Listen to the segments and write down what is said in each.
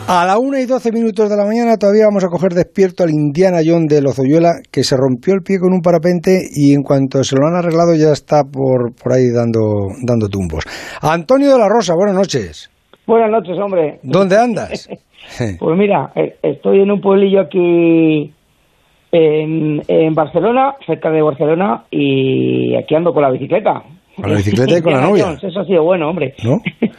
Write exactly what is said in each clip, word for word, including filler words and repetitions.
A la una y doce minutos de la mañana todavía vamos a coger despierto al Indiana Jones de Lozoyuela, que se rompió el pie con un parapente y en cuanto se lo han arreglado ya está por, por ahí dando, dando tumbos. Antonio de la Rosa, buenas noches. Buenas noches, hombre. ¿Dónde andas? Pues mira, estoy en un pueblillo aquí en, en Barcelona, cerca de Barcelona, y aquí ando con la bicicleta. ¿Con la bicicleta y con la novia? Jones, eso ha sido bueno, hombre. ¿No?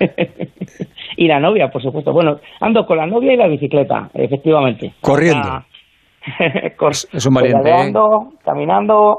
Y la novia, por supuesto. Bueno, ando con la novia y la bicicleta, efectivamente. Corriendo. Cor- es un valiente, pedaleando, ¿eh? caminando.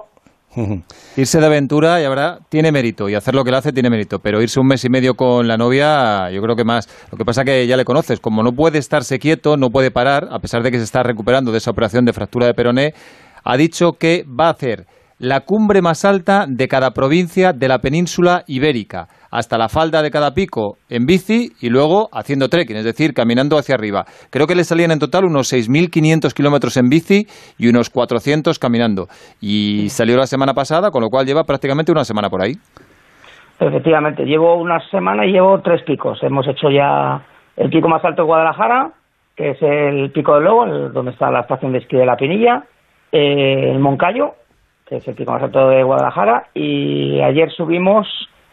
Irse de aventura, y ahora tiene mérito, y hacer lo que le hace tiene mérito, pero irse un mes y medio con la novia, yo creo que más. Lo que pasa que ya le conoces, como no puede estarse quieto, no puede parar, a pesar de que se está recuperando de esa operación de fractura de peroné, ha dicho que va a hacer la cumbre más alta de cada provincia de la península ibérica, hasta la falda de cada pico en bici y luego haciendo trekking, es decir, caminando hacia arriba. Creo que le salían en total unos seis mil quinientos kilómetros en bici y unos cuatrocientos caminando. Y salió la semana pasada, con lo cual lleva prácticamente una semana por ahí. Efectivamente, llevo una semana y llevo tres picos. Hemos hecho ya el pico más alto de Guadalajara, que es el Pico del Lobo, el, donde está la estación de esquí de La Pinilla, eh, el Moncayo, que es el pico más alto de Guadalajara, y ayer subimos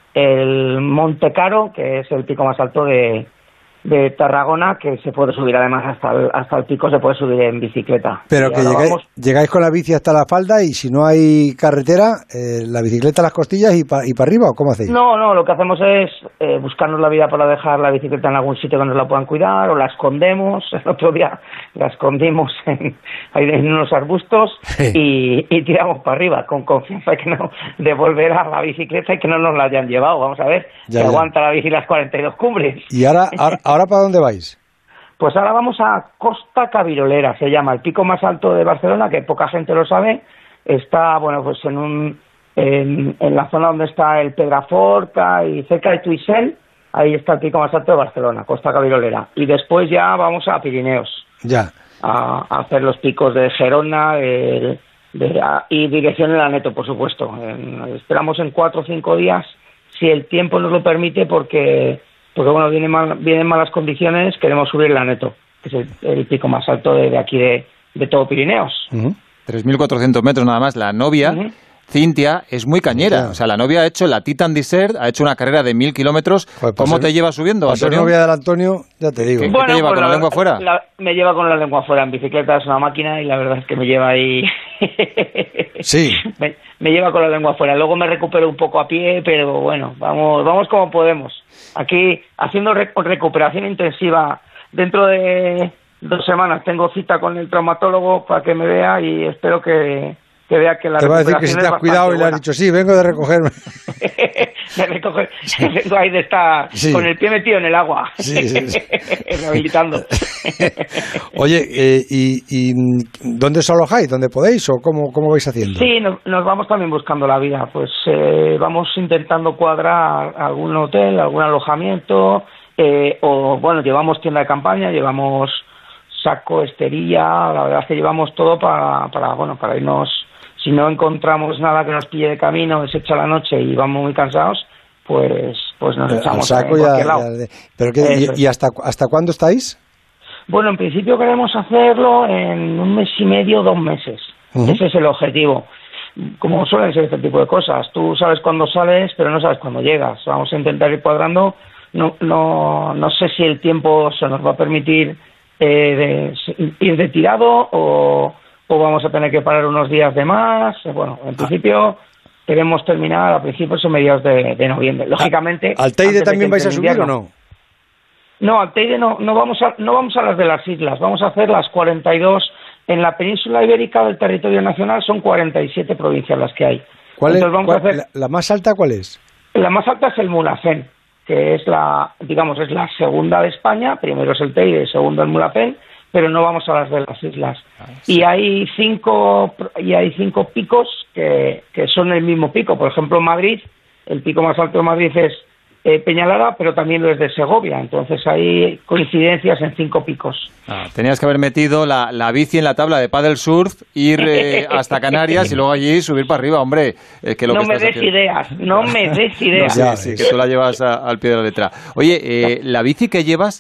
el Monte Caro, que es el pico más alto de, de Tarragona, que se puede subir además hasta el, hasta el pico, se puede subir en bicicleta. Pero y que llegáis, vamos... llegáis con la bici hasta la falda y si no hay carretera, eh, la bicicleta a las costillas y para y pa arriba, ¿o cómo hacéis? No, no, lo que hacemos es eh, buscarnos la vida para dejar la bicicleta en algún sitio que nos la puedan cuidar, o la escondemos. El otro día la escondimos en, ahí en unos arbustos y, y tiramos para arriba con confianza que no devolver a la bicicleta y que no nos la hayan llevado. Vamos a ver si aguanta la bici las cuarenta y dos cumbres. ¿Y ahora, ahora, ahora para dónde vais? Pues ahora vamos a Costa Cavirolera, se llama, el pico más alto de Barcelona, que poca gente lo sabe. Está, bueno, pues en un en, en la zona donde está el Pedraforca y cerca de Tuixén, ahí está el pico más alto de Barcelona, Costa Cavirolera. Y después ya vamos a Pirineos. Ya. A, a hacer los picos de Gerona de, de, a, y dirección en Aneto, por supuesto. En, esperamos en cuatro o cinco días, si el tiempo nos lo permite, porque... Porque, bueno, vienen, mal, vienen malas condiciones, queremos subir el Aneto, que es el, el pico más alto de, de aquí de, de todo Pirineos. Uh-huh. tres mil cuatrocientos metros nada más. La novia, uh-huh. Cintia, es muy cañera. O sea, la novia ha hecho la Titan Desert, ha hecho una carrera de mil kilómetros. Joder, ¿Cómo ser, te lleva subiendo, Antonio? Para ser novia del Antonio, ya te digo. ¿Qué, bueno, ¿qué te lleva, pues con la, la lengua la, fuera? La, me lleva con la lengua fuera. En bicicleta es una máquina y la verdad es que me lleva ahí... Sí. me, me lleva con la lengua fuera. Luego me recupero un poco a pie, pero bueno, vamos, vamos como podemos. Aquí, haciendo rec- recuperación intensiva, dentro de dos semanas tengo cita con el traumatólogo para que me vea y espero que, que vea que la te recuperación va a decir que si te has cuidado buena. Y le has dicho, sí, vengo de recogerme. de recoger, vengo ahí de estar sí. con el pie metido en el agua, sí, sí, sí. rehabilitando. Oye, eh, y, ¿y dónde os alojáis? ¿Dónde podéis o cómo, cómo vais haciendo? Sí, nos, nos vamos también buscando la vida. Pues eh, vamos intentando cuadrar algún hotel, algún alojamiento, eh, o bueno, llevamos tienda de campaña, llevamos saco, esterilla, la verdad es que llevamos todo para, para bueno, para irnos. Si no encontramos nada que nos pille de camino, es hecha la noche y vamos muy cansados, pues pues nos echamos al saco en cualquier ya, lado. Ya, ¿pero qué, y, y hasta hasta cuándo estáis? Bueno, en principio queremos hacerlo en un mes y medio, dos meses. Uh-huh. Ese es el objetivo. Como suelen ser este tipo de cosas, tú sabes cuándo sales, pero no sabes cuándo llegas. Vamos a intentar ir cuadrando. No no no sé si el tiempo se nos va a permitir eh, de, ir de tirado o o vamos a tener que parar unos días de más. Bueno, en principio queremos terminar a principios o mediados de, de noviembre. Lógicamente... ¿Al Teide también vais a subir invierno. o no? No, al Teide no, no vamos a, no vamos a las de las islas, vamos a hacer las cuarenta y dos. En la península ibérica del territorio nacional son cuarenta y siete provincias las que hay. ¿Cuál Entonces, es, vamos cuál, a hacer, la, ¿La más alta cuál es? La más alta es el Mulhacén, que es la, digamos, es la segunda de España. Primero es el Teide, segundo el Mulhacén, pero no vamos a las de las islas. Ah, sí. Y hay cinco y hay cinco picos que, que son el mismo pico. Por ejemplo, en Madrid, el pico más alto de Madrid es eh, Peñalara, pero también lo es de Segovia. Entonces hay coincidencias en cinco picos. Ah, tenías que haber metido la, la bici en la tabla de paddle surf, ir eh, hasta Canarias y luego allí subir para arriba, hombre. Eh, que lo no que me des haciendo... ideas, no me des ideas. No, sí, sí, que tú la llevas a, al pie de la letra. Oye, eh, la bici que llevas...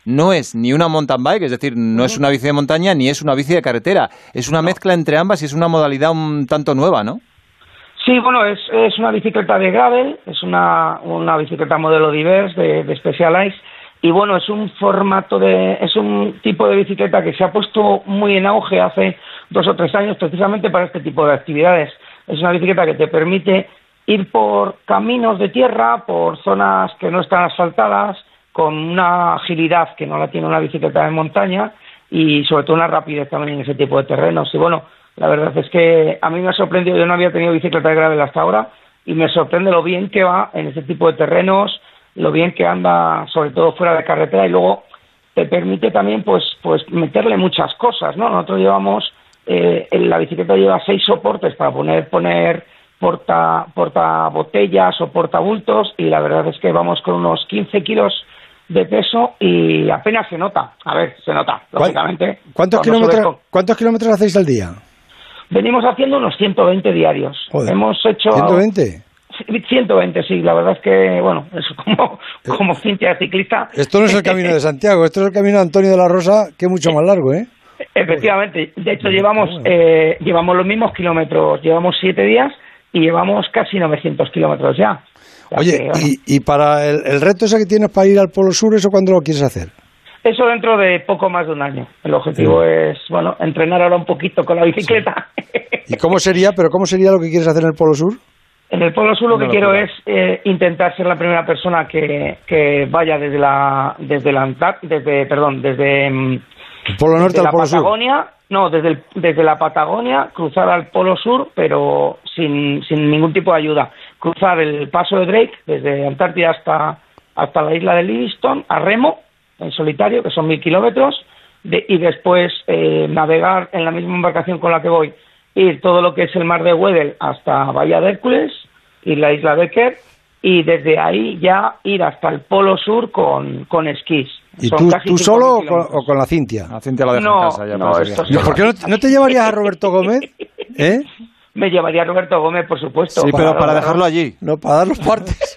no es ni una mountain bike, es decir, no es una bici de montaña ni es una bici de carretera. Es una mezcla entre ambas y es una modalidad un tanto nueva, ¿no? Sí, bueno, es, es una bicicleta de gravel, es una, una bicicleta modelo diverse de, de Specialized. Y bueno, es un formato de, es un tipo de bicicleta que se ha puesto muy en auge hace dos o tres años precisamente para este tipo de actividades. Es una bicicleta que te permite ir por caminos de tierra, por zonas que no están asfaltadas, con una agilidad que no la tiene una bicicleta de montaña y sobre todo una rapidez también en ese tipo de terrenos. Y bueno, la verdad es que a mí me ha sorprendido, yo no había tenido bicicleta de gravel hasta ahora y me sorprende lo bien que va en ese tipo de terrenos, lo bien que anda, sobre todo fuera de carretera, y luego te permite también pues pues meterle muchas cosas, ¿no? Nosotros llevamos, eh, en la bicicleta lleva seis soportes para poner poner porta porta botellas o portabultos, y la verdad es que vamos con unos quince kilos de peso y apenas se nota. A ver, se nota, lógicamente. ¿Cuántos kilómetros, con... ¿Cuántos kilómetros hacéis al día? Venimos haciendo unos ciento veinte diarios. Joder, hemos hecho... ¿ciento veinte? ciento veinte, sí, la verdad es que, bueno, es como, como cinta de ciclista. Esto no es el camino de Santiago, esto es el camino de Antonio de la Rosa, que es mucho más largo, ¿eh? Efectivamente, de hecho llevamos eh, llevamos los mismos kilómetros, llevamos siete días y llevamos casi novecientos kilómetros ya. Oye, que, bueno. y, y para el, el reto ese que tienes para ir al Polo Sur, ¿eso cuándo lo quieres hacer? Eso dentro de poco más de un año. El objetivo sí. es, bueno, entrenar ahora un poquito con la bicicleta. Sí. ¿Y cómo sería, pero cómo sería lo que quieres hacer en el Polo Sur? En el Polo Sur lo no que lo quiero puedo. es eh, intentar ser la primera persona que, que vaya desde la desde la desde perdón desde el Polo Norte desde al la Polo Patagonia, Sur. no desde el, desde la Patagonia cruzar al Polo Sur, pero sin sin ningún tipo de ayuda. Cruzar el paso de Drake desde Antártida hasta hasta la isla de Livingstone a remo en solitario, que son mil kilómetros, de, y después eh, navegar en la misma embarcación con la que voy, ir todo lo que es el mar de Weddell hasta Bahía de Hércules y la isla de Kerr, y desde ahí ya ir hasta el Polo Sur con, con esquís. ¿Y Son tú, tú solo o con, o con la Cintia? La Cintia la deja no, en casa ya. No, esto no, ¿por qué no, no te llevarías a Roberto Gómez? ¿Eh? Me llevaría a Roberto Gómez, por supuesto. Sí, pero para, para dejarlo allí. No, para dar los partes.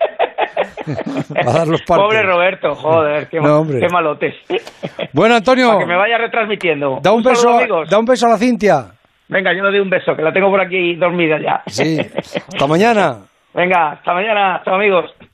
Para dar los partes. Pobre Roberto, joder, qué, no, qué malotes. Bueno, Antonio. Para que me vaya retransmitiendo. Da un, un beso, saludo, da un beso a la Cintia. Venga, yo le doy un beso, que la tengo por aquí dormida ya. Sí, hasta mañana. Venga, hasta mañana, hasta amigos.